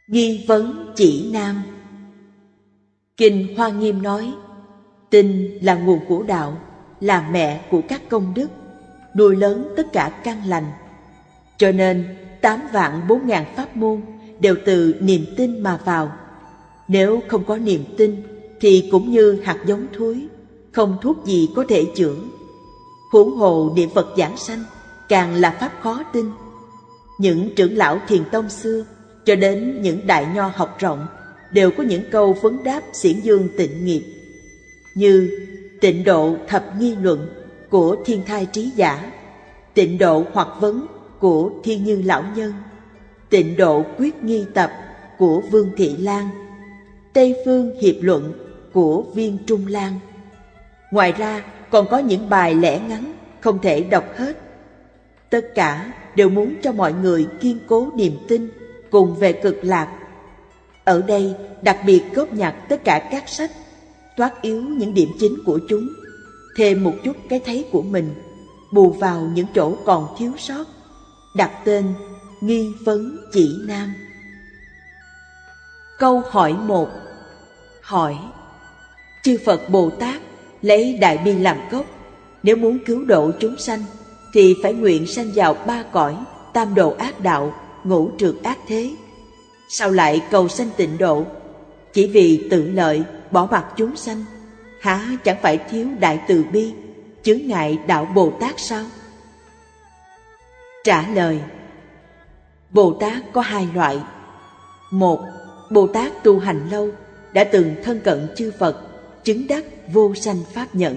Nghi vấn chỉ nam. Kinh Hoa Nghiêm nói, tinh là nguồn của đạo, là mẹ của các công đức, nuôi lớn tất cả căn lành. Cho nên 8.400.000 pháp môn đều từ niềm tin mà vào. Nếu không có niềm tin thì cũng như hạt giống thối, không thuốc gì có thể chữa. Huống hồ niệm Phật giảng sanh càng là pháp khó tin. Những trưởng lão thiền tông xưa cho đến những đại nho học rộng đều có những câu vấn đáp xiển dương tịnh nghiệp, như Tịnh độ thập nghi luận của Thiên Thai Trí Giả, Tịnh độ hoặc vấn của Thiên Như Lão Nhân, Tịnh độ quyết nghi tập của Vương Thị Lan, Tây Phương Hiệp Luận của Viên Trung Lan. Ngoài ra còn có những bài lẻ ngắn không thể đọc hết. Tất cả đều muốn cho mọi người kiên cố niềm tin cùng về cực lạc. Ở đây đặc biệt góp nhặt tất cả các sách, toát yếu những điểm chính của chúng, thêm một chút cái thấy của mình, bù vào những chỗ còn thiếu sót, đặt tên Nghi vấn chỉ nam. Câu hỏi 1. Hỏi: chư Phật Bồ Tát lấy Đại Bi làm gốc, nếu muốn cứu độ chúng sanh thì phải nguyện sanh vào 3 cõi tam độ ác đạo, ngũ trượt ác thế. Sao lại cầu sanh tịnh độ? Chỉ vì tự lợi bỏ mặc chúng sanh, há chẳng phải thiếu đại từ bi, chướng ngại đạo Bồ Tát sao? Trả lời: Bồ Tát có 2 loại. 1. Bồ Tát tu hành lâu, đã từng thân cận chư Phật, chứng đắc vô sanh pháp nhẫn.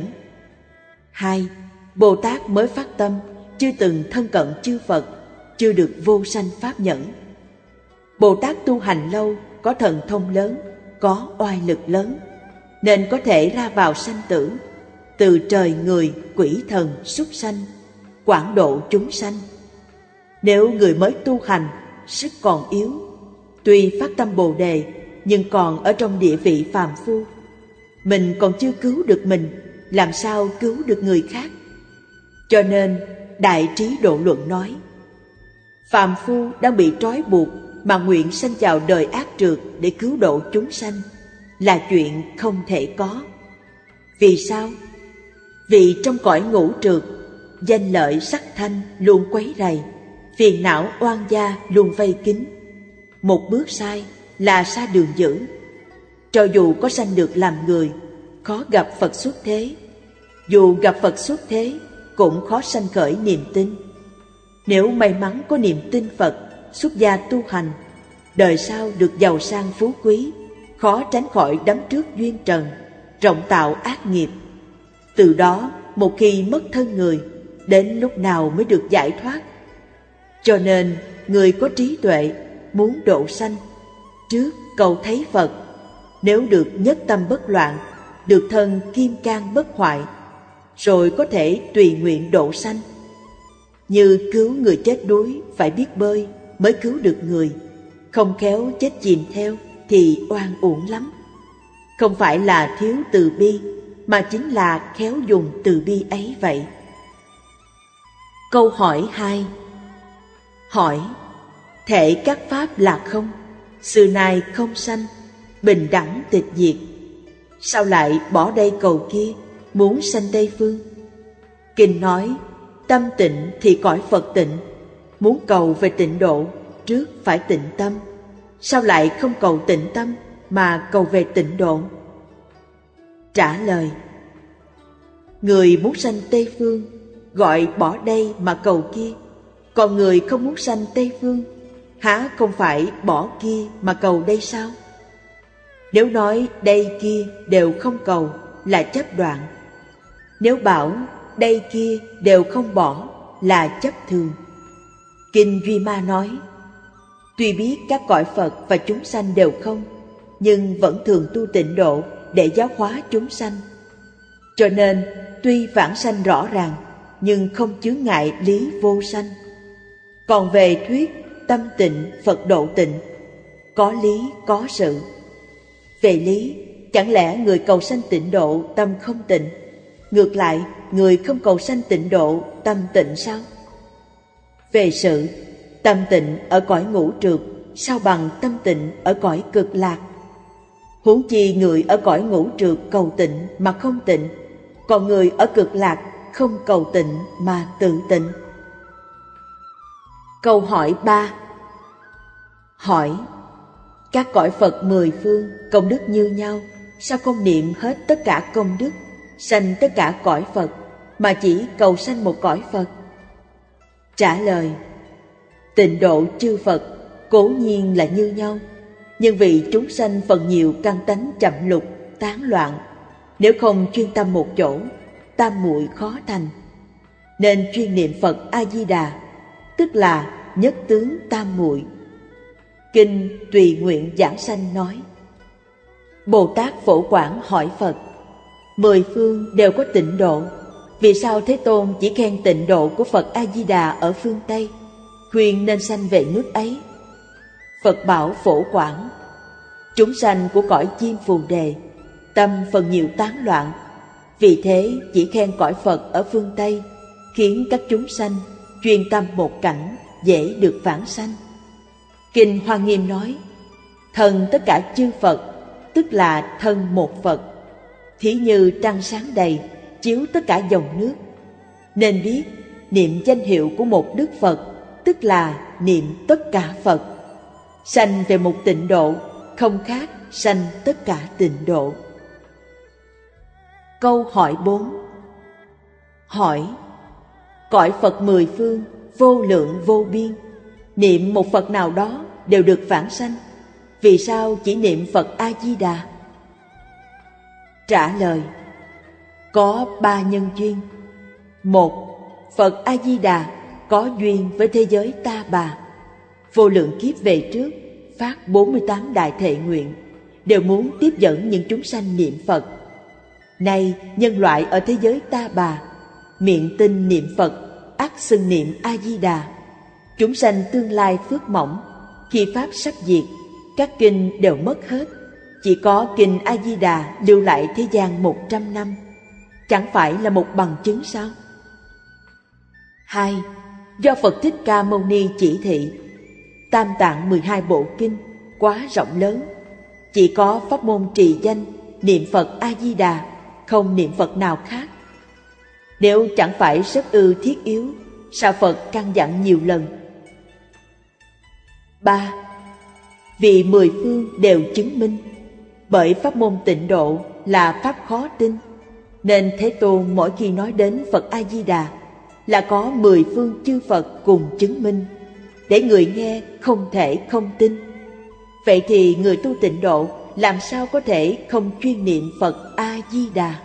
2. Bồ Tát mới phát tâm, chưa từng thân cận chư Phật, chưa được vô sanh pháp nhẫn. Bồ Tát tu hành lâu, có thần thông lớn, có oai lực lớn, nên có thể ra vào sanh tử, từ trời người, quỷ thần, súc sanh, quảng độ chúng sanh. Nếu người mới tu hành, sức còn yếu, tuy phát tâm Bồ Đề, nhưng còn ở trong địa vị phàm phu. Mình còn chưa cứu được mình, làm sao cứu được người khác? Cho nên Đại Trí Độ Luận nói, phàm phu đang bị trói buộc mà nguyện sanh vào đời ác trượt để cứu độ chúng sanh là chuyện không thể có. Vì sao? Vì trong cõi ngũ trượt, danh lợi sắc thanh luôn quấy rầy, phiền não oan gia luôn vây kín. Một bước sai là xa đường dữ. Cho dù có sanh được làm người, khó gặp Phật xuất thế. Dù gặp Phật xuất thế, cũng khó sanh khởi niềm tin. Nếu may mắn có niềm tin Phật, xuất gia tu hành, đời sau được giàu sang phú quý, khó tránh khỏi đắm trước duyên trần, rộng tạo ác nghiệp. Từ đó, một khi mất thân người, đến lúc nào mới được giải thoát? Cho nên, người có trí tuệ, muốn độ sanh, trước cầu thấy Phật. Nếu được nhất tâm bất loạn, được thân kim cang bất hoại, rồi có thể tùy nguyện độ sanh. Như cứu người chết đuối phải biết bơi mới cứu được người, không khéo chết chìm theo thì oan uổng lắm. Không phải là thiếu từ bi, mà chính là khéo dùng từ bi ấy vậy. Câu hỏi 2. Hỏi: thể các pháp là không, xưa nay không sanh, bình đẳng tịch diệt, sao lại bỏ đây cầu kia, muốn sanh Tây phương? Kinh nói, tâm tịnh thì cõi Phật tịnh, muốn cầu về tịnh độ, trước phải tịnh tâm. Sao lại không cầu tịnh tâm mà cầu về tịnh độ? Trả lời: người muốn sanh Tây phương, gọi bỏ đây mà cầu kia. Còn người không muốn sanh Tây phương, há không phải bỏ kia mà cầu đây sao? Nếu nói đây kia đều không cầu là chấp đoạn. Nếu bảo đây kia đều không bỏ là chấp thường. Kinh Duy Ma nói, tuy biết các cõi Phật và chúng sanh đều không, nhưng vẫn thường tu tịnh độ để giáo hóa chúng sanh. Cho nên tuy vãng sanh rõ ràng, nhưng không chướng ngại lý vô sanh. Còn về thuyết tâm tịnh Phật độ tịnh, có lý có sự. Về lý, chẳng lẽ người cầu sanh tịnh độ tâm không tịnh, ngược lại người không cầu sanh tịnh độ tâm tịnh sao? Về sự, tâm tịnh ở cõi ngũ trượt sao bằng tâm tịnh ở cõi cực lạc. Huống chi người ở cõi ngũ trượt cầu tịnh mà không tịnh, còn người ở cực lạc không cầu tịnh mà tự tịnh. Câu hỏi 3. Hỏi: các cõi Phật mười phương công đức như nhau, sao không niệm hết tất cả công đức, sanh tất cả cõi Phật, mà chỉ cầu sanh một cõi Phật? Trả lời: tịnh độ chư Phật cố nhiên là như nhau, nhưng vì chúng sanh phần nhiều căn tánh chậm lục, tán loạn, nếu không chuyên tâm một chỗ, tam muội khó thành, nên chuyên niệm Phật A Di Đà, tức là nhất tướng tam muội. Kinh Tùy Nguyện Giảng Sanh nói: Bồ Tát Phổ Quảng hỏi Phật: mười phương đều có tịnh độ, vì sao Thế Tôn chỉ khen tịnh độ của Phật A Di Đà ở phương Tây, khuyên nên sanh về nước ấy? Phật bảo Phổ Quảng: chúng sanh của cõi chim Phù Đề tâm phần nhiều tán loạn, vì thế chỉ khen cõi Phật ở phương Tây, khiến các chúng sanh chuyên tâm một cảnh, dễ được vãng sanh. Kinh Hoa Nghiêm nói: thân tất cả chư Phật, tức là thân một Phật, thí như trăng sáng đầy chiếu tất cả dòng nước. Nên biết niệm danh hiệu của một Đức Phật, tức là niệm tất cả Phật. Sanh về một tịnh độ, không khác sanh tất cả tịnh độ. Câu hỏi 4. Hỏi: cõi Phật mười phương vô lượng vô biên, niệm một Phật nào đó đều được vãng sanh, vì sao chỉ niệm Phật A Di Đà? Trả lời: có ba nhân duyên. Một, Phật A Di Đà có duyên với thế giới Ta Bà, vô lượng kiếp về trước phát 48 đại thệ nguyện, đều muốn tiếp dẫn những chúng sanh niệm Phật. Nay nhân loại ở thế giới Ta Bà, miệng tin niệm Phật, ắt xưng niệm A Di Đà. Chúng sanh tương lai phước mỏng, khi pháp sắp diệt, các kinh đều mất hết, chỉ có kinh A Di Đà lưu lại thế gian 100 năm, chẳng phải là một bằng chứng sao? 2. Do Phật Thích Ca Mâu Ni chỉ thị, Tam Tạng 12 bộ kinh quá rộng lớn, chỉ có pháp môn trì danh niệm Phật A Di Đà, không niệm Phật nào khác. Nếu chẳng phải rất ư thiết yếu, sao Phật căn dặn nhiều lần? 3. Vì mười phương đều chứng minh, bởi pháp môn tịnh độ là pháp khó tin, nên Thế Tôn mỗi khi nói đến Phật A Di Đà là có mười phương chư Phật cùng chứng minh, để người nghe không thể không tin. Vậy thì người tu tịnh độ làm sao có thể không chuyên niệm Phật A Di Đà?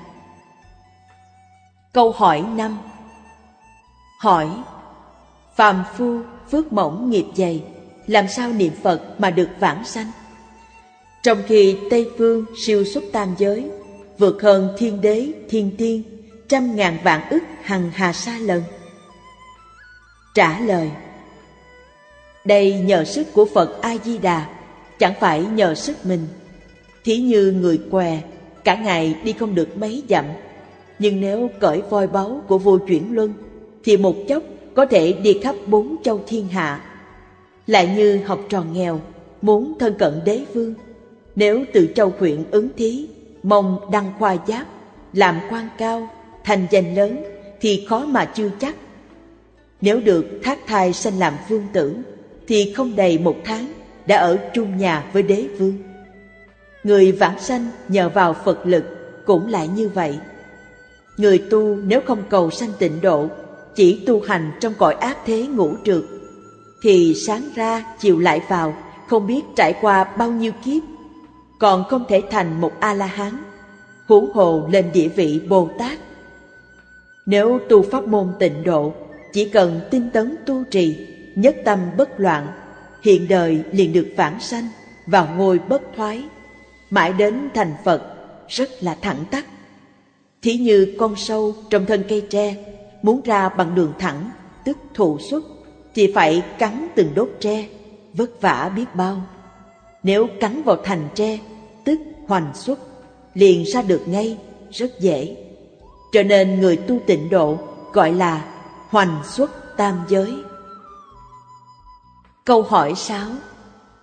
Câu hỏi 5. Hỏi: phàm phu phước mỏng nghiệp dày, làm sao niệm Phật mà được vãng sanh? Trong khi Tây phương siêu xuất tam giới, vượt hơn thiên đế, thiên tiên, 100.000 vạn ức hằng hà sa lần. Trả lời: đây nhờ sức của Phật A Di Đà, chẳng phải nhờ sức mình. Thí như người què, cả ngày đi không được mấy dặm, nhưng nếu cởi voi báu của vua Chuyển Luân, thì một chốc có thể đi khắp 4 châu thiên hạ. Lại như học trò nghèo muốn thân cận đế vương, nếu từ châu huyện ứng thí, mong đăng khoa giáp, làm quan cao, thành danh lớn, thì khó mà chưa chắc. Nếu được thác thai sanh làm vương tử, thì không đầy 1 tháng đã ở chung nhà với đế vương. Người vãng sanh nhờ vào Phật lực cũng lại như vậy. Người tu nếu không cầu sanh tịnh độ, chỉ tu hành trong cõi ác thế ngũ trượt, thì sáng ra chiều lại vào, không biết trải qua bao nhiêu kiếp, còn không thể thành một A-la-hán, huống hồ lên địa vị Bồ Tát. Nếu tu pháp môn tịnh độ, chỉ cần tinh tấn tu trì, nhất tâm bất loạn, hiện đời liền được vãng sanh vào ngôi bất thoái, mãi đến thành Phật, rất là thẳng tắc. Thí như con sâu trong thân cây tre, muốn ra bằng đường thẳng, tức thụ xuất, thì phải cắn từng đốt tre, vất vả biết bao. Nếu cắn vào thành tre, tức hoành xuất, liền ra được ngay, rất dễ. Cho nên người tu tịnh độ gọi là hoành xuất tam giới. Câu hỏi 6.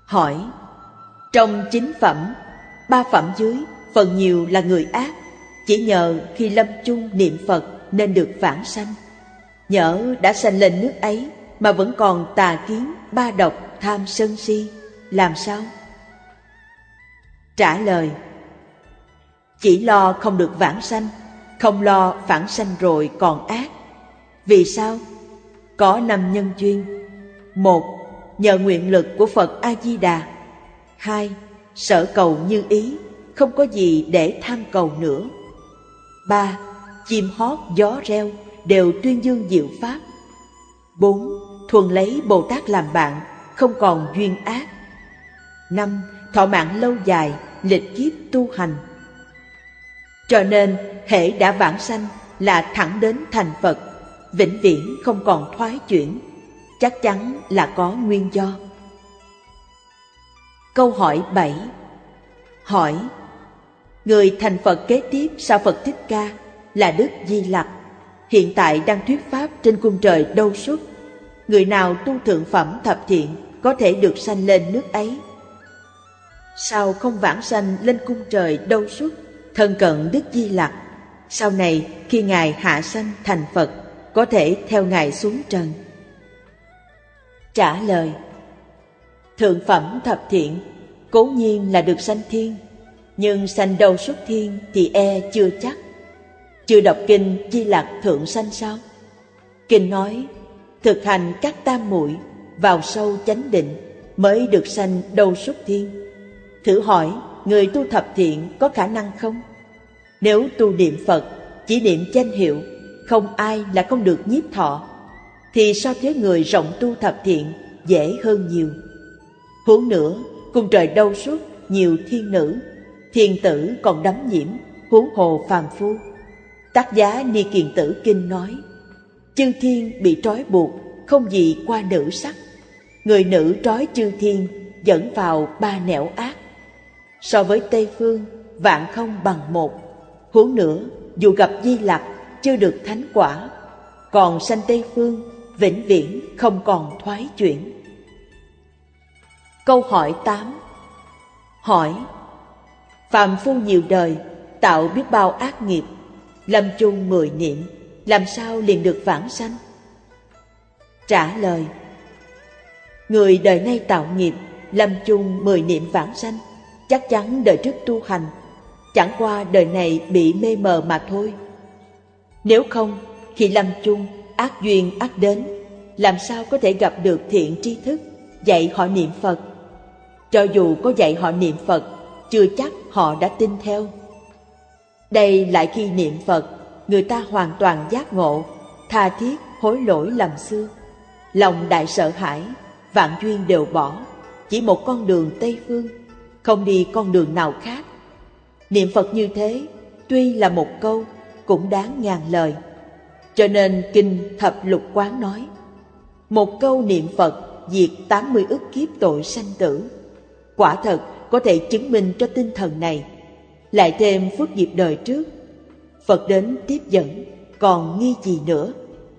Hỏi: trong 9 phẩm, 3 phẩm dưới phần nhiều là người ác, chỉ nhờ khi lâm chung niệm Phật nên được vãng sanh. Nhỡ đã sanh lên nước ấy mà vẫn còn tà kiến, ba độc, tham sân si, làm sao? Trả lời: chỉ lo không được vãng sanh, không lo vãng sanh rồi còn ác. Vì sao? Có 5 nhân duyên. 1. Nhờ nguyện lực của Phật A-di-đà. 2. Sở cầu như ý, không có gì để tham cầu nữa. 3. Chim hót gió reo đều tuyên dương diệu pháp. 4. Thuần lấy Bồ Tát làm bạn, không còn duyên ác. 5. Thọ mạng lâu dài, lịch kiếp tu hành. Cho nên hễ đã vãng sanh là thẳng đến thành Phật, vĩnh viễn không còn thoái chuyển, chắc chắn là có nguyên do. Câu hỏi 7. Hỏi: người thành Phật kế tiếp sau Phật Thích Ca là Đức Di Lặc, hiện tại đang thuyết pháp trên cung trời Đâu Xuất. Người nào tu thượng phẩm thập thiện có thể được sanh lên nước ấy. Sao không vãng sanh lên cung trời Đâu Xuất, thân cận Đức Di Lặc? Sau này khi Ngài hạ sanh thành Phật, có thể theo Ngài xuống trần. Trả lời: thượng phẩm thập thiện cố nhiên là được sanh thiên, nhưng sanh Đâu Xuất thiên thì chưa chắc. Chưa đọc kinh Di Lặc thượng sanh sao? Kinh nói thực hành các tam muội, vào sâu chánh định mới được sanh Đâu Xuất thiên. Thử hỏi người tu thập thiện có khả năng không? Nếu tu niệm Phật, chỉ niệm danh hiệu, không ai là không được nhiếp thọ, thì so với người rộng tu thập thiện dễ hơn nhiều. Huống nữa, cung trời Đâu Xuất nhiều thiên nữ, thiên tử còn đắm nhiễm, huống hồ phàm phu. Tác Giá Ni Kiền Tử Kinh nói: chư thiên bị trói buộc, không gì qua nữ sắc. Người nữ trói chư thiên, dẫn vào 3 nẻo ác. So với Tây Phương, vạn không bằng một. Huống nữa, dù gặp Di Lặc chưa được thánh quả, còn sanh Tây Phương vĩnh viễn không còn thoái chuyển. Câu hỏi 8. Hỏi: phàm phu nhiều đời tạo biết bao ác nghiệp, lâm chung 10 niệm, làm sao liền được vãng sanh? Trả lời: người đời nay tạo nghiệp, lâm chung 10 niệm vãng sanh, chắc chắn đời trước tu hành, chẳng qua đời này bị mê mờ mà thôi. Nếu không, khi lâm chung ác duyên ác đến, làm sao có thể gặp được thiện tri thức dạy họ niệm Phật? Cho dù có dạy họ niệm Phật, chưa chắc họ đã tin theo. Đây lại khi niệm Phật, người ta hoàn toàn giác ngộ, tha thiết hối lỗi lầm xưa, lòng đại sợ hãi, vạn duyên đều bỏ, chỉ một con đường Tây Phương, không đi con đường nào khác. Niệm Phật như thế, tuy là một câu, cũng đáng ngàn lời. Cho nên Kinh Thập Lục Quán nói: một câu niệm Phật diệt 80 ức kiếp tội sanh tử. Quả thật có thể chứng minh cho tinh thần này. Lại thêm phước nghiệp đời trước, Phật đến tiếp dẫn, còn nghi gì nữa?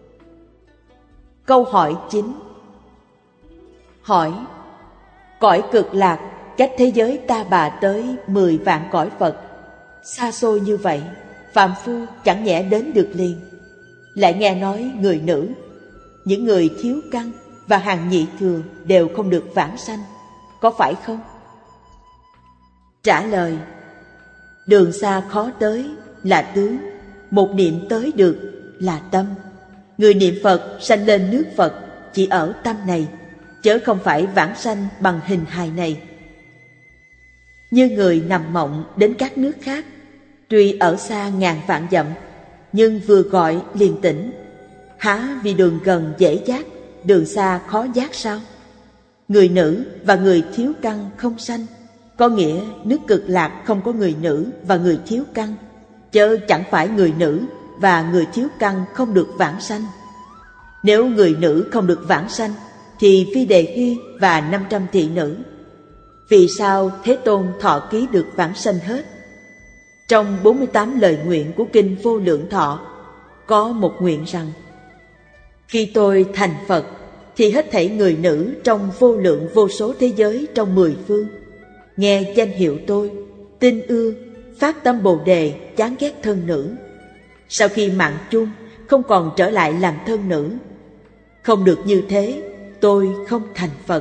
Câu hỏi 9. Hỏi: cõi Cực Lạc cách thế giới Ta Bà tới 10 vạn cõi Phật, xa xôi như vậy, phàm phu chẳng nhẽ đến được liền. Lại nghe nói người nữ, những người thiếu căn và hàng nhị thừa đều không được vãng sanh, có phải không? Trả lời: đường xa khó tới là tướng, một niệm tới được là tâm. Người niệm Phật sanh lên nước Phật chỉ ở tâm này, chớ không phải vãng sanh bằng hình hài này. Như người nằm mộng đến các nước khác, tuy ở xa ngàn vạn dặm, nhưng vừa gọi liền tỉnh. Há vì đường gần dễ giác, đường xa khó giác sao? Người nữ và người thiếu căn không sanh, có nghĩa nước Cực Lạc không có người nữ và người thiếu căn, chớ chẳng phải người nữ và người thiếu căn không được vãng sanh. Nếu người nữ không được vãng sanh, thì Phi Đề Hy và 500 thị nữ. Vì sao Thế Tôn thọ ký được vãng sanh hết? Trong 48 lời nguyện của Kinh Vô Lượng Thọ, có một nguyện rằng: khi tôi thành Phật, thì hết thảy người nữ trong vô lượng vô số thế giới trong 10 phương nghe danh hiệu tôi, tin ưa, phát tâm Bồ Đề, chán ghét thân nữ. Sau khi mạng chung không còn trở lại làm thân nữ. Không được như thế, tôi không thành Phật.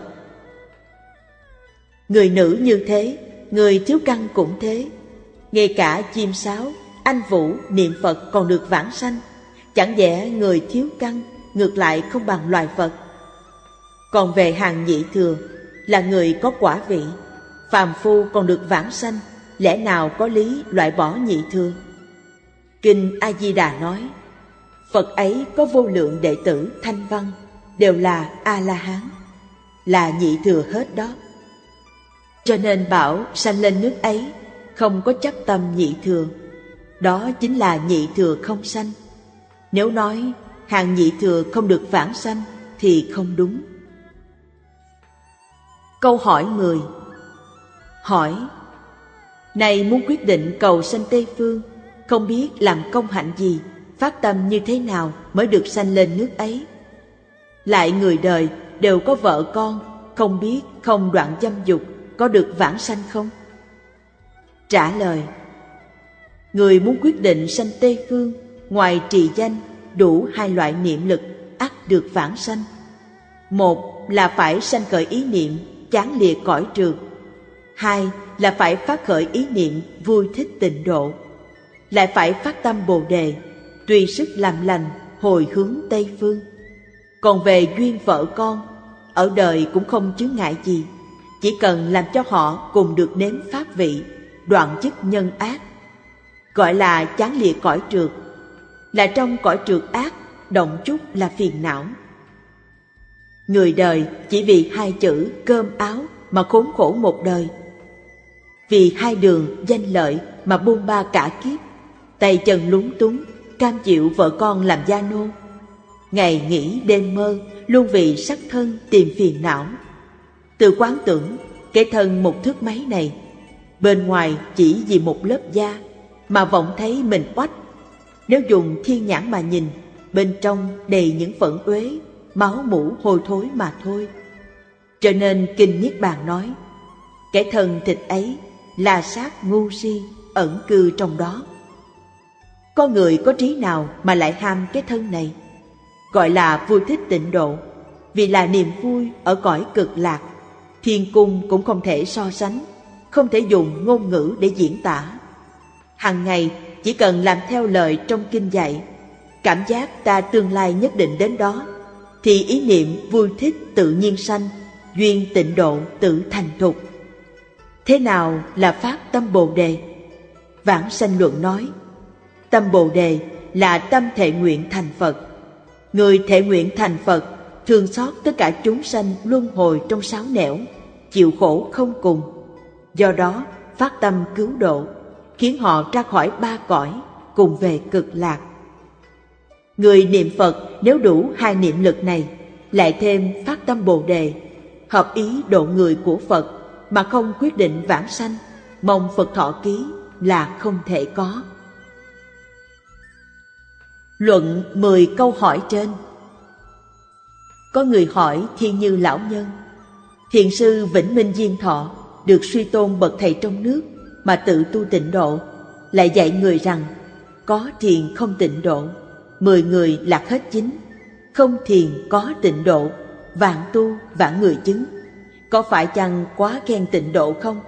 Người nữ như thế, người thiếu căn cũng thế. Ngay cả chim sáo, anh vũ, niệm Phật còn được vãng sanh. Chẳng lẽ người thiếu căn ngược lại không bằng loài Phật? Còn về hàng nhị thừa là người có quả vị, phàm phu còn được vãng sanh, lẽ nào có lý loại bỏ nhị thừa? Kinh A Di Đà nói, Phật ấy có vô lượng đệ tử thanh văn, đều là A La Hán, là nhị thừa hết đó. Cho nên bảo sanh lên nước ấy không có chấp tâm nhị thừa, đó chính là nhị thừa không sanh. Nếu nói hàng nhị thừa không được vãng sanh thì không đúng. Câu hỏi 10. Hỏi: này muốn quyết định cầu sanh Tây Phương, không biết làm công hạnh gì, phát tâm như thế nào mới được sanh lên nước ấy? Lại người đời đều có vợ con, không biết không đoạn dâm dục, có được vãng sanh không? Trả lời: người muốn quyết định sanh Tây Phương, ngoài trì danh đủ 2 loại niệm lực ắt được vãng sanh. Một là phải sanh khởi ý niệm chán lìa cõi trượt. 2 là phải phát khởi ý niệm vui thích tịnh độ. Lại phải phát tâm Bồ Đề, tùy sức làm lành, hồi hướng Tây Phương. Còn về duyên vợ con, ở đời cũng không chướng ngại gì, chỉ cần làm cho họ cùng được nếm pháp vị, đoạn dứt nhân ác. Gọi là chán lìa cõi trượt, là trong cõi trượt ác động chút là phiền não. Người đời chỉ vì 2 chữ cơm áo mà khốn khổ một đời, vì 2 đường danh lợi mà buông ba cả kiếp, tay chân lúng túng, cam chịu vợ con làm gia nô. Ngày nghĩ đêm mơ, luôn vì sắc thân tìm phiền não. Tự quán tưởng cái thân một thước mấy này, bên ngoài chỉ vì một lớp da mà vọng thấy mình oách. Nếu dùng thiên nhãn mà nhìn, bên trong đầy những phẫn uế, máu mủ hôi thối mà thôi. Cho nên Kinh Niết Bàn nói, cái thân thịt ấy là xác ngu si ẩn cư trong đó. Có người có trí nào mà lại ham cái thân này? Gọi là vui thích tịnh độ, vì là niềm vui ở cõi cực lạc. Thiên cung cũng không thể so sánh, không thể dùng ngôn ngữ để diễn tả. Hằng ngày chỉ cần làm theo lời trong kinh dạy, cảm giác ta tương lai nhất định đến đó, thì ý niệm vui thích tự nhiên sanh, duyên tịnh độ tự thành thục. Thế nào là phát tâm Bồ Đề? Vãng Sanh Luận nói, tâm Bồ Đề là tâm thệ nguyện thành Phật. Người thệ nguyện thành Phật thương xót tất cả chúng sanh luân hồi trong 6 nẻo, chịu khổ không cùng. Do đó phát tâm cứu độ, khiến họ ra khỏi 3 cõi, cùng về cực lạc. Người niệm Phật nếu đủ 2 niệm lực này, lại thêm phát tâm Bồ Đề, hợp ý độ người của Phật, mà không quyết định vãng sanh, mong Phật thọ ký là không thể có. Luận 10 câu hỏi trên. Có người hỏi Thiên Như Lão Nhân, Thiền sư Vĩnh Minh Diên Thọ được suy tôn bậc thầy trong nước mà tự tu tịnh độ, lại dạy người rằng có thiền không tịnh độ, 10 người lạc hết chính, không thiền có tịnh độ, vạn tu vạn người chứng. Có phải chăng quá khen tịnh độ không?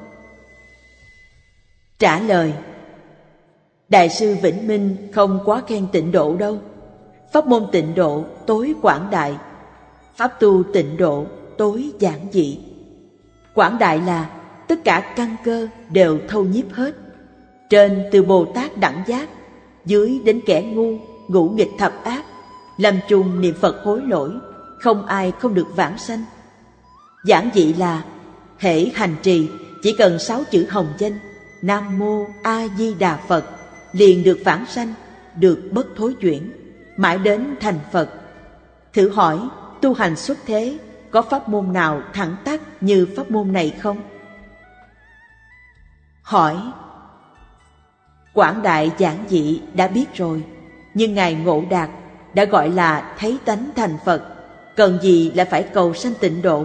Trả lời: Đại sư Vĩnh Minh không quá khen tịnh độ đâu. Pháp môn tịnh độ tối quảng đại, pháp tu tịnh độ tối giản dị. Quảng đại là tất cả căn cơ đều thâu nhiếp hết, trên từ Bồ Tát đẳng giác, dưới đến kẻ ngu, ngũ nghịch thập ác, lâm chung niệm Phật hối lỗi, không ai không được vãng sanh. Giản dị là hễ hành trì chỉ cần 6 chữ hồng danh Nam Mô A Di Đà Phật liền được vãng sanh, được bất thối chuyển, mãi đến thành Phật. Thử hỏi tu hành xuất thế có pháp môn nào thẳng tắc như pháp môn này không? Hỏi: quảng đại giản dị đã biết rồi, nhưng Ngài Ngộ Đạt đã gọi là thấy tánh thành Phật, cần gì lại phải cầu sanh tịnh độ?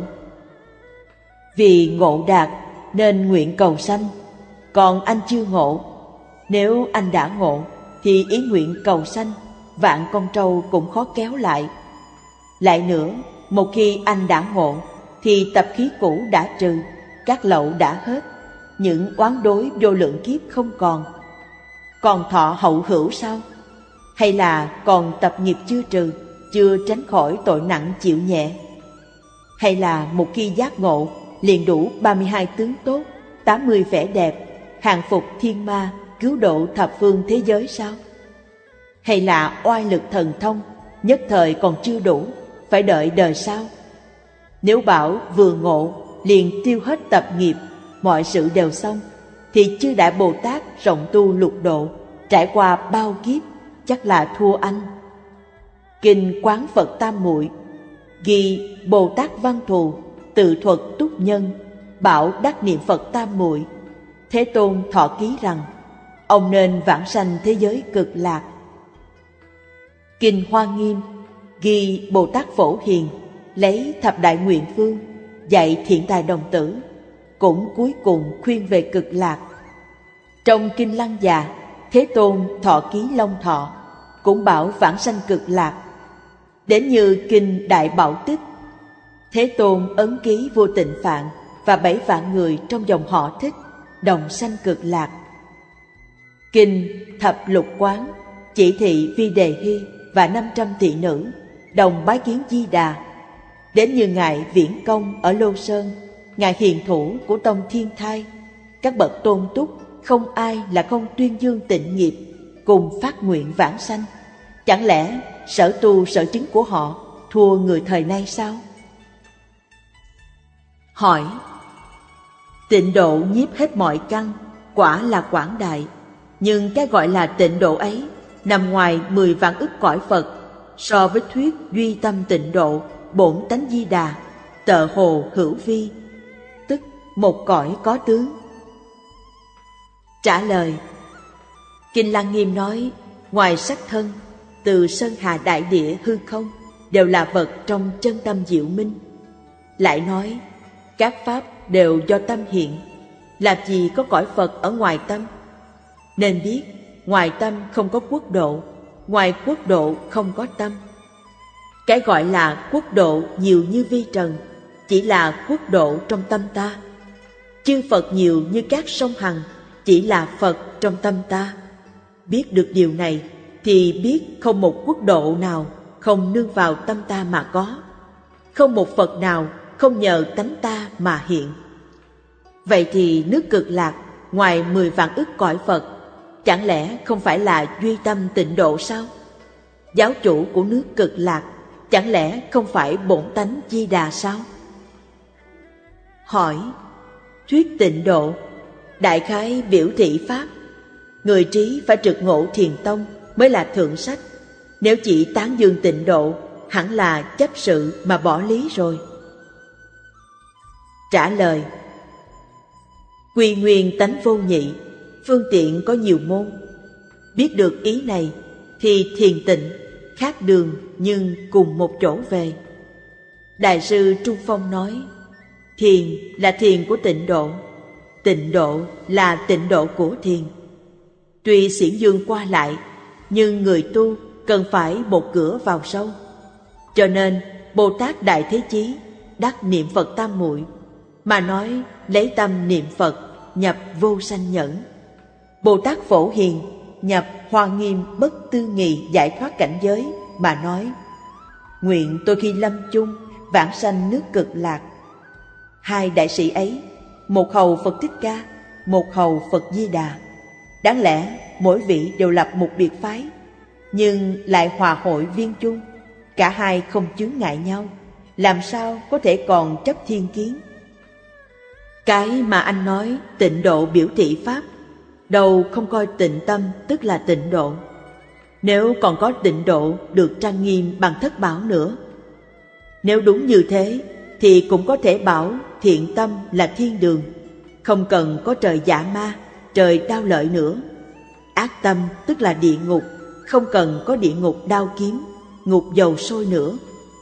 Vì ngộ đạt nên nguyện cầu sanh, còn anh chưa ngộ. Nếu anh đã ngộ thì ý nguyện cầu sanh, vạn con trâu cũng khó kéo lại. Lại nữa, một khi anh đã ngộ thì tập khí cũ đã trừ, các lậu đã hết, những oán đối vô lượng kiếp không còn thọ hậu hữu sao? Hay là còn tập nghiệp chưa trừ, chưa tránh khỏi tội nặng chịu nhẹ? Hay là một khi giác ngộ liền đủ 32 tướng tốt, 80 vẻ đẹp, hàng phục thiên ma, cứu độ thập phương thế giới sao? Hay là oai lực thần thông, nhất thời còn chưa đủ, phải đợi đời sau? Nếu bảo vừa ngộ liền tiêu hết tập nghiệp, mọi sự đều xong, thì chư Đại Bồ Tát rộng tu lục độ, trải qua bao kiếp, chắc là thua anh. Kinh Quán Phật Tam Muội ghi Bồ Tát Văn Thù tự thuật túc nhân, bảo đắc niệm Phật Tam Muội. Thế Tôn thọ ký rằng ông nên vãng sanh thế giới cực lạc. Kinh Hoa Nghiêm ghi Bồ Tát Phổ Hiền lấy thập đại nguyện phương dạy thiện tài đồng tử, cũng cuối cùng khuyên về cực lạc. Trong Kinh Lăng Già, Thế Tôn thọ ký Long Thọ cũng bảo vãng sanh cực lạc. Đến như Kinh Đại Bảo Tích, Thế Tôn ấn ký Vua Tịnh Phạn và 7 vạn người trong dòng họ Thích đồng sanh cực lạc. Kinh Thập Lục Quán chỉ thị Vi Đề Hy và 500 thị nữ đồng bái kiến Di Đà. Đến như ngài Viễn Công ở Lô Sơn, ngài hiền thủ của tông Thiên Thai, các bậc tôn túc không ai là không tuyên dương tịnh nghiệp, cùng phát nguyện vãng sanh. Chẳng lẽ sở tu sở chứng của họ thua người thời nay sao? Hỏi: tịnh độ nhiếp hết mọi căn, quả là quảng đại, nhưng cái gọi là tịnh độ ấy nằm ngoài 10 vạn ức cõi Phật, so với thuyết duy tâm tịnh độ bổn tánh Di Đà, tợ hồ hữu vi, tức một cõi có tướng. Trả lời: Kinh Lăng Nghiêm nói, ngoài sắc thân, từ sơn hà đại địa hư không đều là vật trong chân tâm diệu minh. Lại nói, các pháp đều do tâm hiện, làm gì có cõi Phật ở ngoài tâm? Nên biết, ngoài tâm không có quốc độ, ngoài quốc độ không có tâm. Cái gọi là quốc độ nhiều như vi trần, chỉ là quốc độ trong tâm ta. Chư Phật nhiều như các sông Hằng, chỉ là Phật trong tâm ta. Biết được điều này, thì biết không một quốc độ nào không nương vào tâm ta mà có, không một Phật nào không nhờ tánh ta mà hiện. Vậy thì nước cực lạc ngoài 10 vạn ức cõi Phật, chẳng lẽ không phải là duy tâm tịnh độ sao? Giáo chủ của nước cực lạc chẳng lẽ không phải bổn tánh Di Đà sao? Hỏi: thuyết tịnh độ, đại khái biểu thị pháp. Người trí phải trực ngộ thiền tông mới là thượng sách. Nếu chỉ tán dương tịnh độ, hẳn là chấp sự mà bỏ lý rồi. Trả lời: quy nguyên tánh vô nhị, phương tiện có nhiều môn. Biết được ý này thì thiền tịnh khác đường nhưng cùng một chỗ về. Đại sư Trung Phong nói, thiền là thiền của tịnh độ là tịnh độ của thiền. Tuy xiển dương qua lại, nhưng người tu cần phải một cửa vào sâu. Cho nên Bồ Tát Đại Thế Chí đắc niệm Phật Tam Muội, mà nói lấy tâm niệm Phật nhập vô sanh nhẫn. Bồ Tát Phổ Hiền nhập Hoa Nghiêm bất tư nghì giải thoát cảnh giới, mà nói nguyện tôi khi lâm chung vãng sanh nước cực lạc. Hai đại sĩ ấy, một hầu Phật Thích Ca, một hầu Phật Di Đà, đáng lẽ mỗi vị đều lập một biệt phái, nhưng lại hòa hội viên chung, cả hai không chướng ngại nhau, làm sao có thể còn chấp thiên kiến? Cái mà anh nói tịnh độ biểu thị pháp, đâu không coi tịnh tâm tức là tịnh độ. Nếu còn có tịnh độ được trang nghiêm bằng thất bảo nữa, nếu đúng như thế thì cũng có thể bảo thiện tâm là thiên đường, không cần có trời dạ ma, trời đao lợi nữa. Ác tâm tức là địa ngục, không cần có địa ngục đao kiếm, ngục dầu sôi nữa.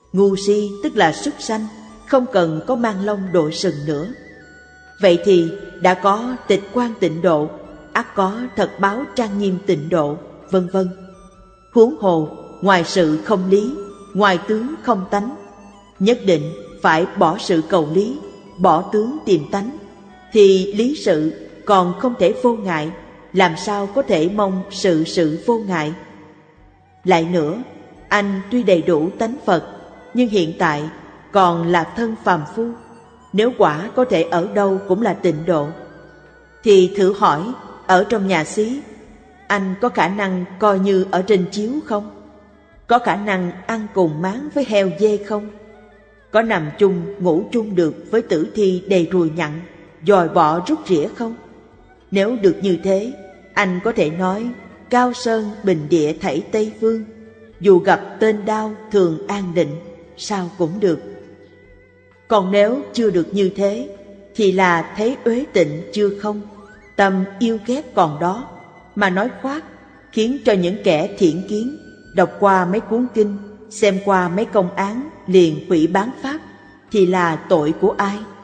Ngu si tức là súc sanh, không cần có mang lông đội sừng nữa. Vậy thì đã có tịch quan tịnh độ, ắt có thật báo trang nghiêm tịnh độ, vân vân. Huống hồ ngoài sự không lý, ngoài tướng không tánh, nhất định phải bỏ sự cầu lý, bỏ tướng tìm tánh, thì lý sự còn không thể vô ngại, làm sao có thể mong sự vô ngại. Lại nữa, anh tuy đầy đủ tánh Phật, nhưng hiện tại còn là thân phàm phu. Nếu quả có thể ở đâu cũng là tịnh độ, thì thử hỏi, ở trong nhà xí, anh có khả năng coi như ở trên chiếu không? Có khả năng ăn cùng máng với heo dê không? Có nằm chung, ngủ chung được với tử thi đầy ruồi nhặn, dòi bọ rút rỉa không? Nếu được như thế, anh có thể nói cao sơn bình địa thảy Tây Phương, dù gặp tên đao thường an định, sao cũng được. Còn nếu chưa được như thế, thì là thấy uế tịnh chưa không, tâm yêu ghét còn đó, mà nói khoác, khiến cho những kẻ thiện kiến đọc qua mấy cuốn kinh, xem qua mấy công án liền hủy bán pháp, thì là tội của ai?